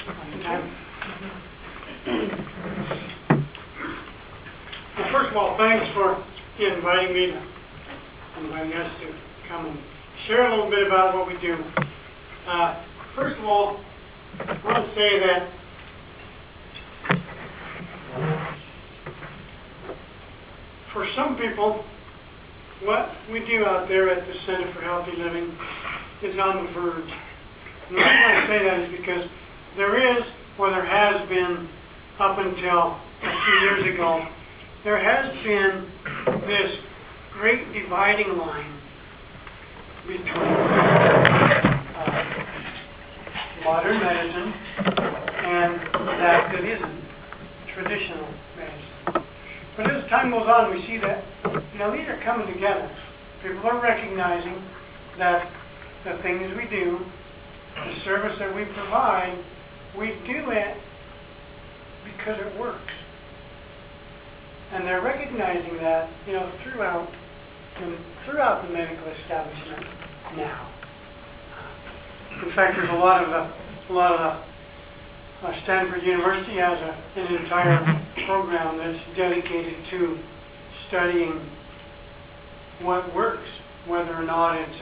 Anytime. Well, first of all, thanks for inviting us to come and share a little bit about what we do. First of all, I want to say that for some people, what we do out there at the Center for Healthy Living is on the verge. And the reason I say that is because there is, or there has been, up until a few years ago, there has been this great dividing line between modern medicine and that isn't traditional medicine. But as time goes on, we see that these are coming together. People are recognizing that the things we do, the service that we provide, we do it because it works. And they're recognizing that, throughout the medical establishment now. In fact, there's a lot of Stanford University has an entire program that's dedicated to studying what works, whether or not it's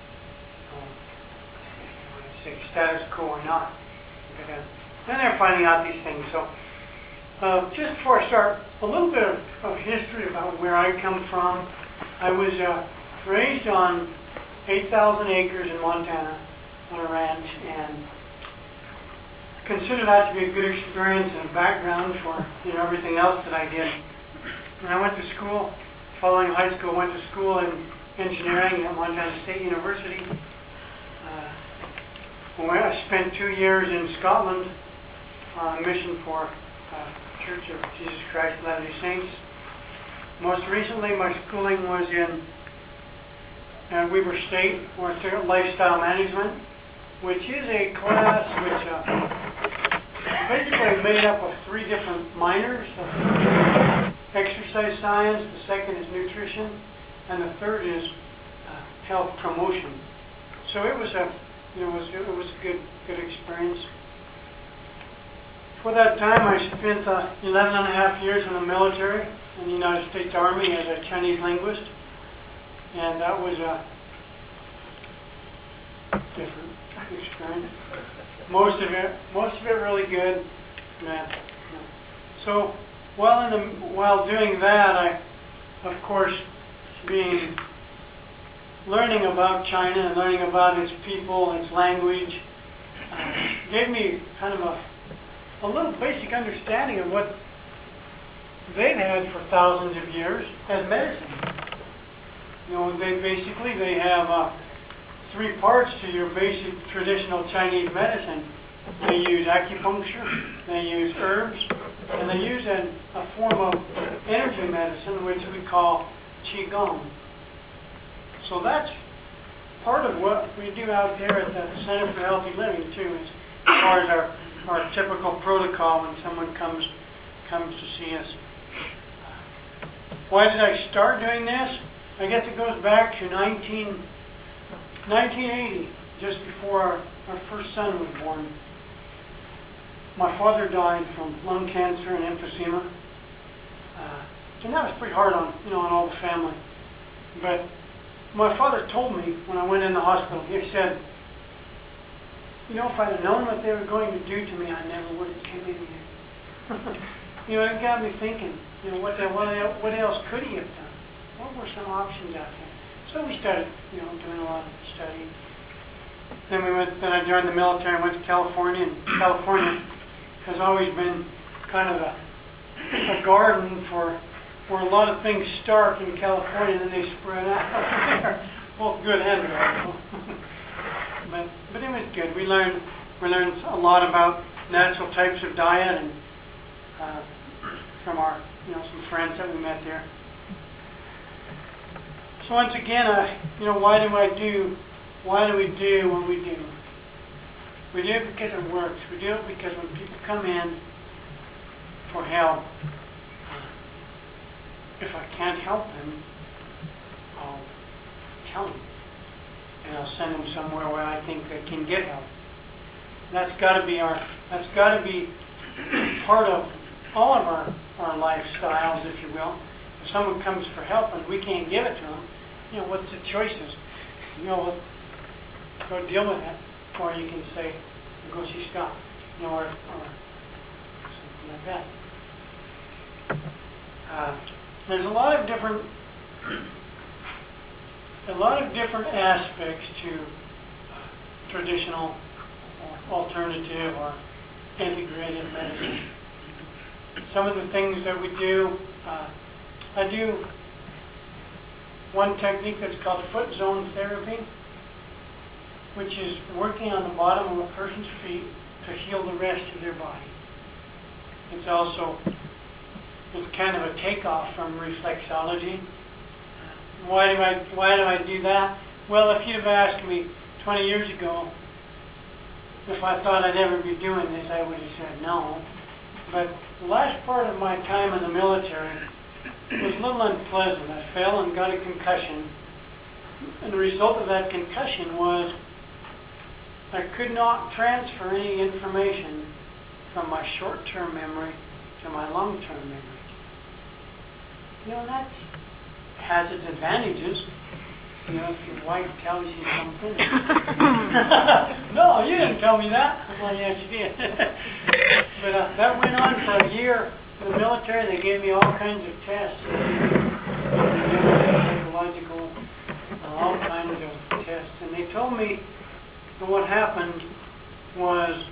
status quo or not. And they're finding out these things. So just before I start, a little bit of history about where I come from. I was raised on 8,000 acres in Montana on a ranch, and consider that to be a good experience and background for everything else that I did. When I went to school, following high school, went to school in engineering at Montana State University. I spent 2 years in Scotland on mission for Church of Jesus Christ of Latter-day Saints. Most recently, my schooling was in Weber State, where I took lifestyle management, which is a class which basically made up of 3 different minors. Exercise science, the second is nutrition, and the third is health promotion. So it was a good experience. For that time, I spent 11 and a half years in the military in the United States Army as a Chinese linguist, and that was a different experience. Most of it really good. So while doing that, I, of course, learning about China and learning about its people, its language, gave me kind of a little basic understanding of what they've had for thousands of years as medicine. They have 3 parts to your basic traditional Chinese medicine. They use acupuncture, they use herbs, and they use a form of energy medicine which we call Qigong. So that's part of what we do out there at the Center for Healthy Living too, as far as our typical protocol when someone comes to see us. Why did I start doing this? I guess it goes back to 1980, just before our first son was born. My father died from lung cancer and emphysema. And that was pretty hard on all the family. But my father told me when I went in the hospital, he said, if I'd have known what they were going to do to me, I never would have came in here. It got me thinking, what else could he have done? What were some options out there? So we started, doing a lot of study. Then I joined the military and went to California, and California has always been kind of a garden for where a lot of things start in California and then they spread out. Both good and bad. But it was good. We learned a lot about natural types of diet and from our some friends that we met there. So once again, why do we do what we do? We do it because it works. We do it because when people come in for help, if I can't help them, I'll tell them. And I'll send them somewhere where I think they can get help. That's got to be part of all of our lifestyles, if you will. If someone comes for help and we can't give it to them, what's the choices? Go deal with it, or you can say, go see Scott, or something like that. There's a lot of different aspects to traditional or alternative or integrated medicine. Some of the things that we do, I do one technique that's called foot zone therapy, which is working on the bottom of a person's feet to heal the rest of their body. It's kind of a takeoff from reflexology. Why do I do that? Well, if you'd have asked me 20 years ago if I thought I'd ever be doing this, I would have said no. But the last part of my time in the military was a little unpleasant. I fell and got a concussion. And the result of that concussion was I could not transfer any information from my short-term memory to my long-term memory. That has its advantages. If your wife tells you something. No, you didn't tell me that. Well, yes, you did. But that went on for a year in the military. They gave me all kinds of tests. Psychological, all kinds of tests. And they told me that what happened was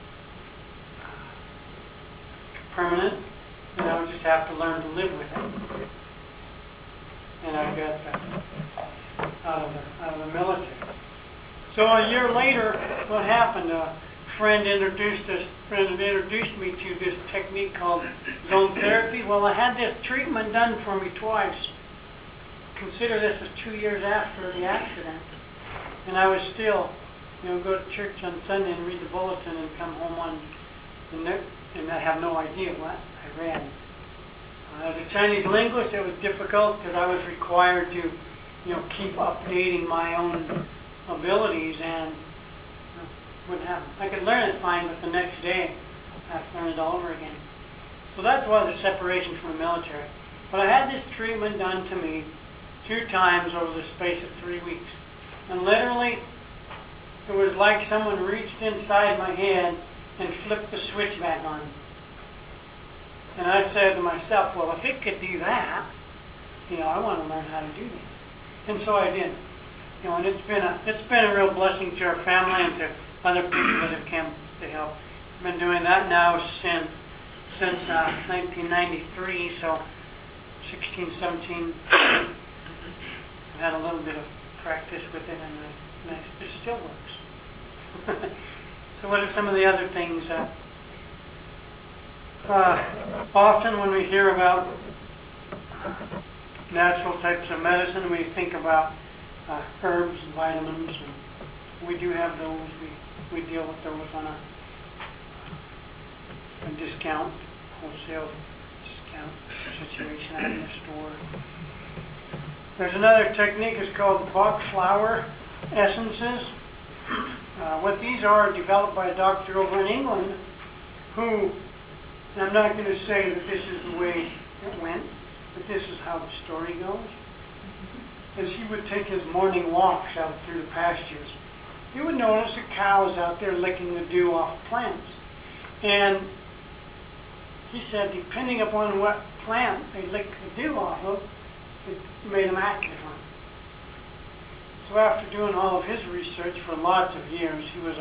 permanent, and I would just have to learn to live with it. And I got out of the military. So a year later, what happened? A friend introduced me to this technique called zone therapy. Well, I had this treatment done for me twice. Consider this was 2 years after the accident, and I was still, go to church on Sunday and read the bulletin and come home on the next, and I have no idea what I read. As a Chinese linguist, it was difficult because I was required to, keep updating my own abilities, and wouldn't happen. I could learn it fine, but the next day I have to learn it all over again. So that's why the separation from the military. But I had this treatment done to me 2 times over the space of 3 weeks, and literally, it was like someone reached inside my head and flipped the switch back on. And I said to myself, well, if it could do that, I want to learn how to do this. And so I did. And it's been a real blessing to our family and to other people that have come to help. I've been doing that now since 1993, so 16, 17. I've had a little bit of practice with it, and it still works. So what are some of the other things? Often when we hear about natural types of medicine, we think about herbs and vitamins, and we do have those. We deal with those on a discount, wholesale discount situation out in the store. There's another technique, it's called Bach flower essences. What these are developed by a doctor over in England who, and I'm not going to say that this is the way it went, but this is how the story goes. As he would take his morning walks out through the pastures, he would notice the cows out there licking the dew off plants. And he said, depending upon what plant they licked the dew off of, it made them act different. So after doing all of his research for lots of years, he was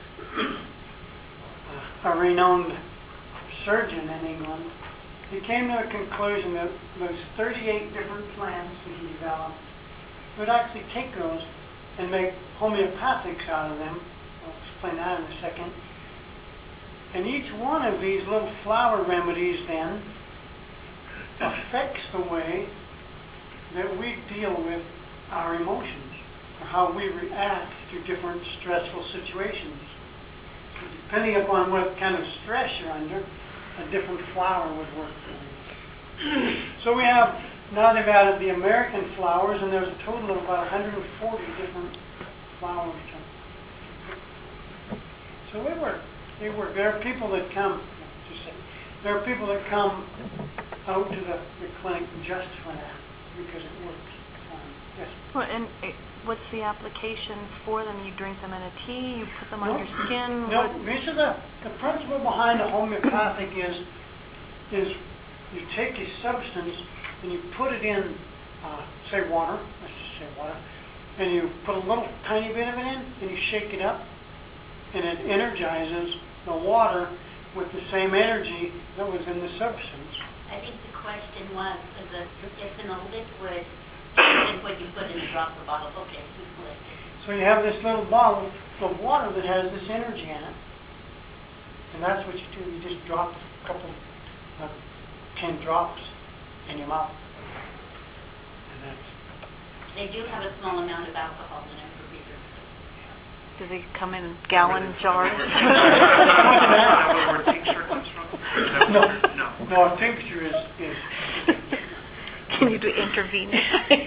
a renowned surgeon in England. He came to a conclusion that those 38 different plants that he developed, he would actually take those and make homeopathics out of them. I'll explain that in a second. And each one of these little flower remedies then affects the way that we deal with our emotions, or how we react to different stressful situations. So depending upon what kind of stress you're under, a different flower would work for you. So we have, now they've added the American flowers, and there's a total of about 140 different flowers. So they work. There are people that come, there are people that come out to the clinic just for that because it works. Yes. Well, and what's the application for them? You drink them in a tea, you put them on your skin? No, this is the principle behind the homeopathic is you take a substance and you put it in, say water, let's just say water, and you put a little tiny bit of it in and you shake it up and it energizes the water with the same energy that was in the substance. I think the question was, it's in a liquid, and what you put in a dropper bottle. Okay, so you have this little bottle of water that has this energy in it, and that's what you do. You just drop a couple, 10 drops in your mouth, and that's. They do have a small amount of alcohol in it for readers. Do they come in gallon jars? Is that where tincture comes from? No, a tincture is Can you do intravenous?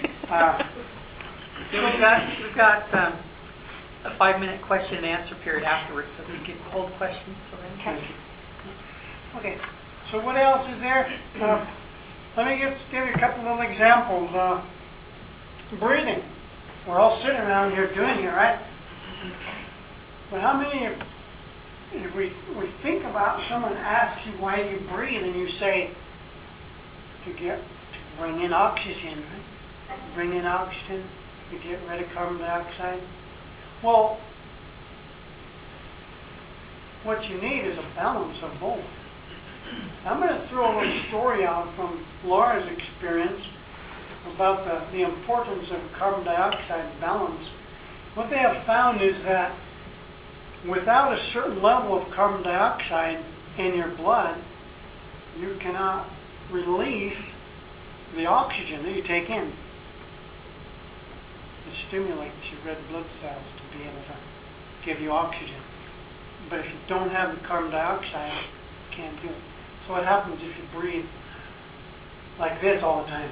We've got a 5-minute question and answer period afterwards, so we can hold questions for them. Okay, so what else is there? Let me give you a couple little examples. Breathing. We're all sitting around here doing it, right? But how many of, if we think about someone asks you why you breathe and you say to bring in oxygen, right? Bring in oxygen to get rid of carbon dioxide. Well, what you need is a balance of both. I'm going to throw a little story out from Laura's experience about the importance of carbon dioxide balance. What they have found is that without a certain level of carbon dioxide in your blood, you cannot release the oxygen that you take in. It stimulates your red blood cells to be able to give you oxygen. But if you don't have the carbon dioxide, you can't do it. So what happens if you breathe like this all the time?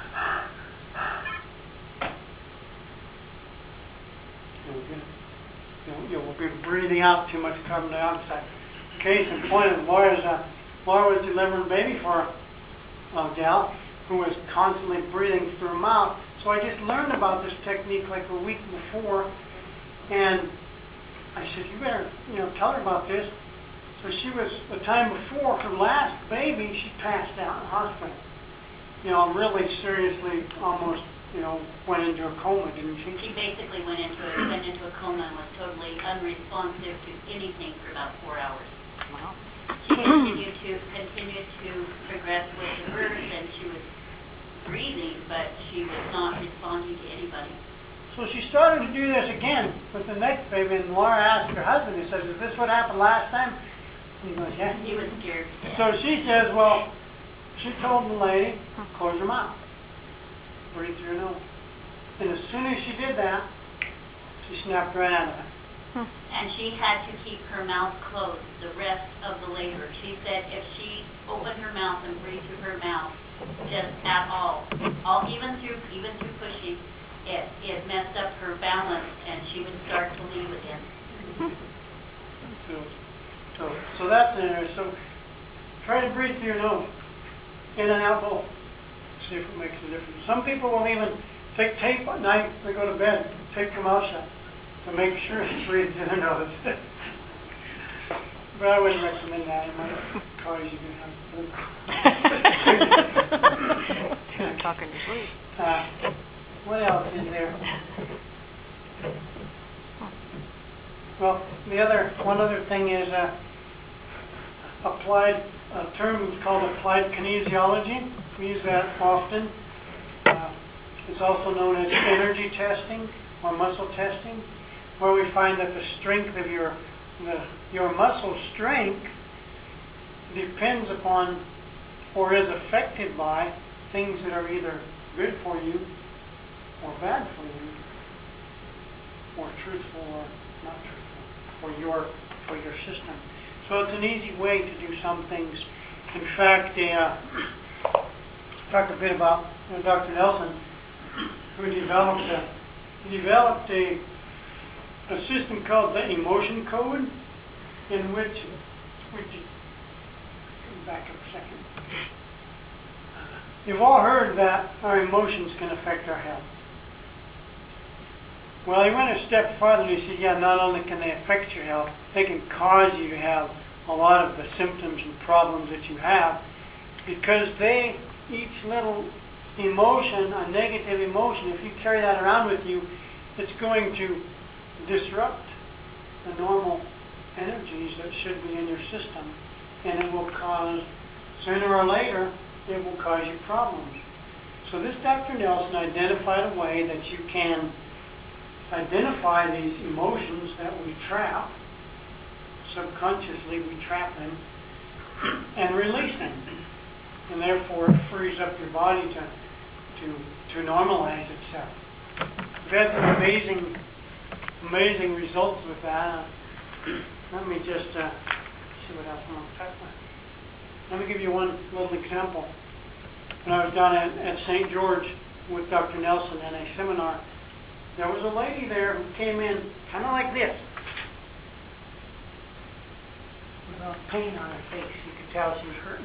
You'll be breathing out too much carbon dioxide. Case in point, Laura was delivering a baby for a gal who was constantly breathing through her mouth. So I just learned about this technique like a week before, and I said, you better, tell her about this. So she was, the time before her last baby, she passed out in the hospital. Really seriously, almost, went into a coma, didn't she? She basically went into a coma and was totally unresponsive to anything for about 4 hours. Wow. She continued to progress with the birth, and she was breathing, but she was not responding to anybody. So she started to do this again with the next baby, and Laura asked her husband, he says, is this what happened last time? And he goes, yeah. He was scared. So she says, well, she told the lady, close her mouth. Breathe through your nose. And as soon as she did that, she snapped right out of it. And she had to keep her mouth closed the rest of the labor. She said if she opened her mouth and breathed through her mouth, just at all even through pushing, it messed up her balance, and she would start to leave again. So that's an area. So try to breathe through your nose, in and out both. See if it makes a difference. Some people will even take tape at night when they go to bed, tape their mouth shut to make sure they breathe through their nose. But I wouldn't recommend that. It might cause you to have Too much talking to sleep. What else is there? Well, one other thing is applied, a term is called applied kinesiology. We use that often. It's also known as energy testing or muscle testing, where we find that the strength of your muscle strength depends upon or is affected by things that are either good for you or bad for you, or truthful or not truthful for your system. So it's an easy way to do some things. In fact, talk a bit about Dr. Nelson, who developed a system called the emotion code, in which we could back up a second. You've all heard that our emotions can affect our health. Well, he went a step farther and he said, yeah, not only can they affect your health, they can cause you to have a lot of the symptoms and problems that you have, because each little emotion, a negative emotion, if you carry that around with you, it's going to disrupt the normal energies that should be in your system, and it will cause, sooner or later, it will cause you problems. So this Dr. Nelson identified a way that you can identify these emotions that we trap, subconsciously we trap them, and release them. And therefore it frees up your body to normalize itself. We've had some amazing results with that. Let me just see what else I'm going to talk about. Let me give you one little example. When I was down at St. George with Dr. Nelson in a seminar, there was a lady there who came in kind of like this, with a pain on her face. You could tell she was hurting.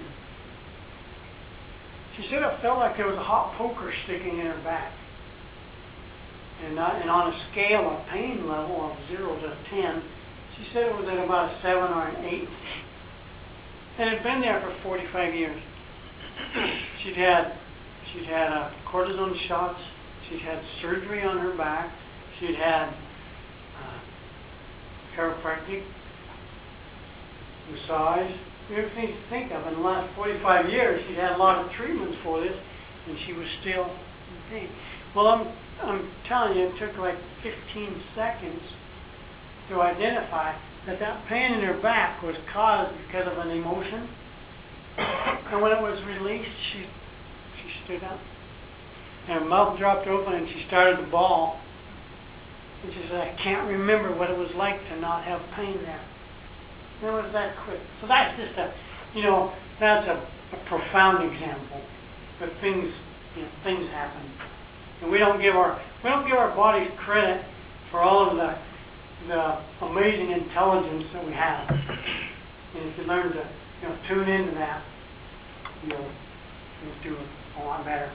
She said it felt like there was a hot poker sticking in her back. And on a scale of pain level of 0 to 10, she said it was at about a 7 or an 8. And it had been there for 45 years. She'd had cortisone shots. She'd had surgery on her back. She'd had chiropractic, massage, everything you think of. In the last 45 years, she'd had a lot of treatments for this, and she was still in pain. Well, I'm telling you, it took like 15 seconds to identify that pain in her back was caused because of an emotion. And when it was released, she stood up. And her mouth dropped open and she started to bawl. And she said, I can't remember what it was like to not have pain there. And it was that quick. So that's just that's a profound example. But things happen. And we don't give our bodies credit for all of the amazing intelligence that we have. And if you learn to tune into that, you'll do a lot better.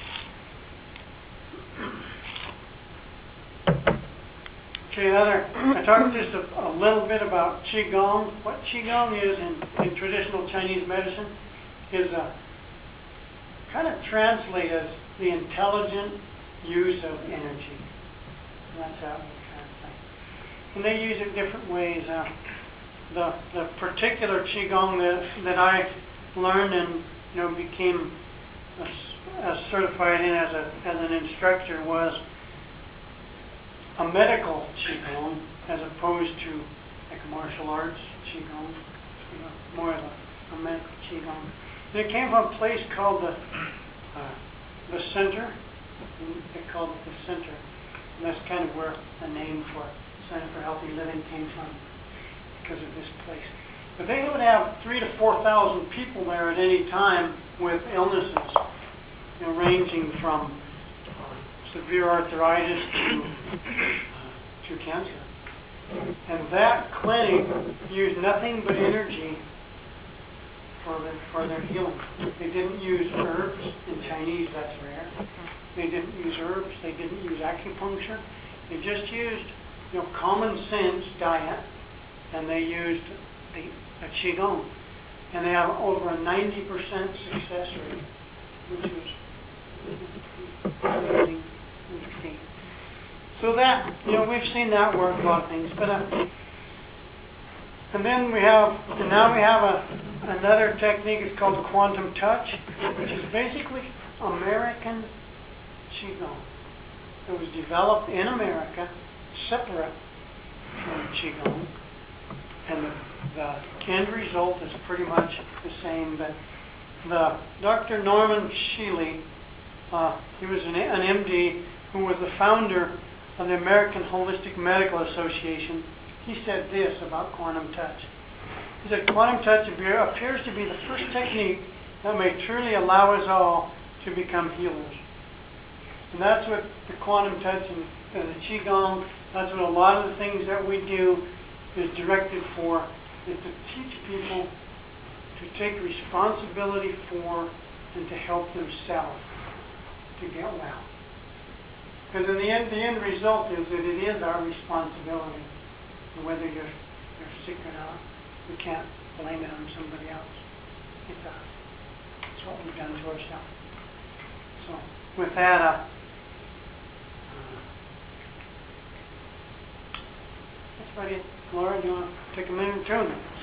Okay, I talked just a little bit about Qigong. What Qigong is in traditional Chinese medicine is kind of translated as the intelligent use of energy. And that's how we translate. And they use it different ways. The particular Qigong that I learned and became certified in as an instructor was a medical Qigong as opposed to like a martial arts Qigong, more of a medical Qigong. And it came from a place called the Center. They called it the Center. And that's kind of where the name for Center for Healthy Living came from, because of this place. But they would have 3,000 to 4,000 people there at any time with illnesses, ranging from severe arthritis to cancer. And that clinic used nothing but energy for their healing. They didn't use herbs. In Chinese, that's rare. They didn't use herbs. They didn't use acupuncture. They just used common sense diet, and they used a Qigong. And they have over a 90% success rate, which is amazing. So that, we've seen that work, a lot of things. But and then now we have another technique. It's called quantum touch, which is basically American Qigong. It was developed in America, separate from Qigong, and the end result is pretty much the same. But Dr. Norman Shealy, he was an MD who was the founder of the American Holistic Medical Association. He said this about quantum touch. He said, quantum touch appears to be the first technique that may truly allow us all to become healers. And that's what the quantum touch and the Qigong, that's what a lot of the things that we do is directed for, is to teach people to take responsibility for and to help themselves to get well. Because in the end result is that it is our responsibility, whether you're sick or not. We can't blame it on somebody else. It's us. It's what we've done to ourselves. So with that, that's about it. Laura, do you want to take a minute or two and